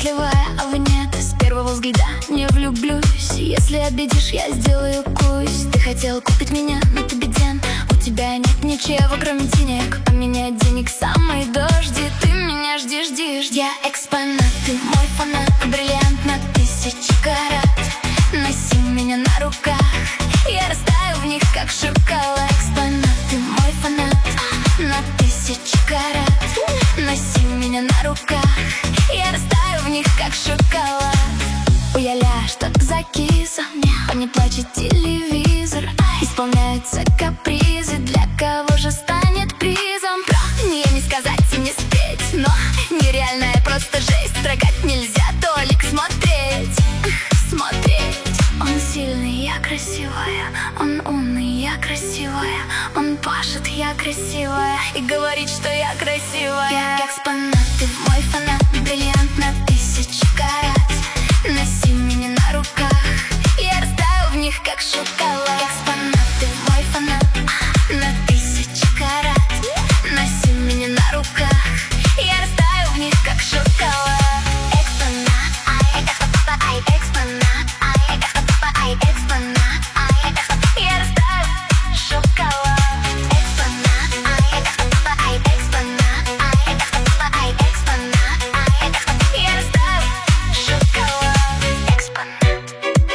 счастливая, а вы нет. С первого взгляда не влюблюсь. Если обидишь, я сделаю кусь. Ты хотел купить меня, но ты беден. У тебя нет ничего, кроме денег. У меня денег самые дожди. Ты меня жди. Я экспонат, ты мой фанат. Бриллиант на 1000 карат. Носи меня на руках, я растаю в них, как шоколад. Экспонат, ты мой фанат. На 1000 карат. Носи меня на руках, я растаю в них, как шоколад. Уя-ля, что-то закисло. Он не плачет телевизор. Исполняются капризы. Для кого же станет призом? Про нее не сказать и не спеть, но нереальная просто жесть. Строгать нельзя, только смотреть. Он сильный, я красивая. Он умный, я красивая. Он пашет, я красивая. И говорит, что я красивая. Я экспонат, ты мой фанат. Бриллиант на 1000 карат. Носи меня на руках, я растаю в них, как шоколад. Экспонат, ты мой фанат. На 1000 карат. Носи меня на руках, я растаю в них, как шоколад. Экспонат, экспонат, экспонат, я растаю шоколад. Экспонат, экспонат, экспонат, я растаю шоколад. Экспонат,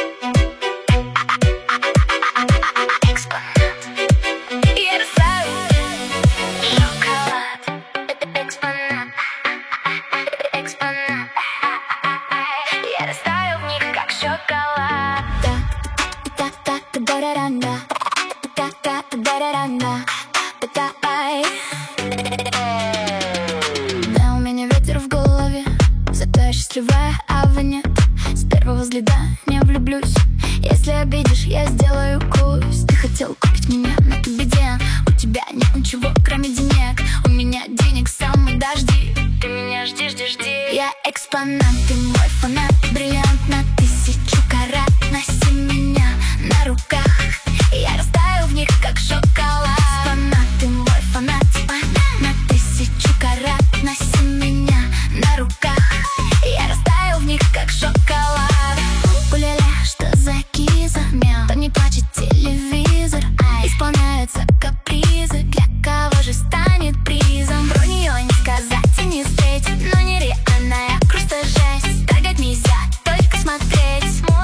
я растаю шоколад. Экспонат, экспонат, я растаю в них, как шоколад. Да, у меня ветер в голове, зато я счастливая, а вы нет. С первого взгляда не влюблюсь. Если обидишь, я сделаю кусь. Ты хотел купить меня, но ты беден. У тебя нет ничего, кроме денег. У меня денег самые дожди. Ты меня жди. Я экспонат, ты мой фанат. Бриллиант на 1000 карат. Носи меня на руках, я растаю в них, как шоколад. Экспонат, ты мой фанат. На 1000 карат. Носи меня на руках, я растаю в них, как шоколад. Уля-ля, что за киза? То не плачет телевизор. Исполняются капризы. Для кого же станет призом? Про нее не сказать и не спеть, но нереальная просто жесть. Трогать нельзя, только смотреть.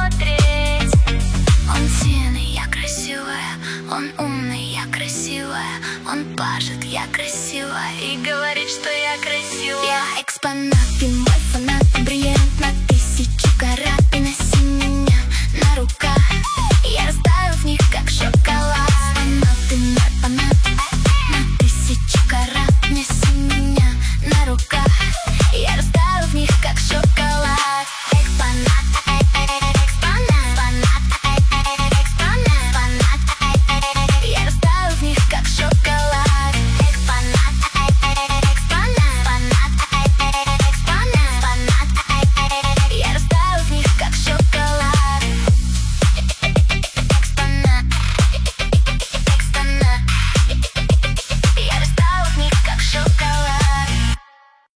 Он сильный, я красивая. Он умный, я красивая. Он пашет, я красивая. И говорит, что я красивая. Я экспонат, ты мой фанат. Бриллиант на 1000 карат. И носи меня на руках, я растаю в них, как шоколад. Экспонат, ты мой фанат. На 1000 карат.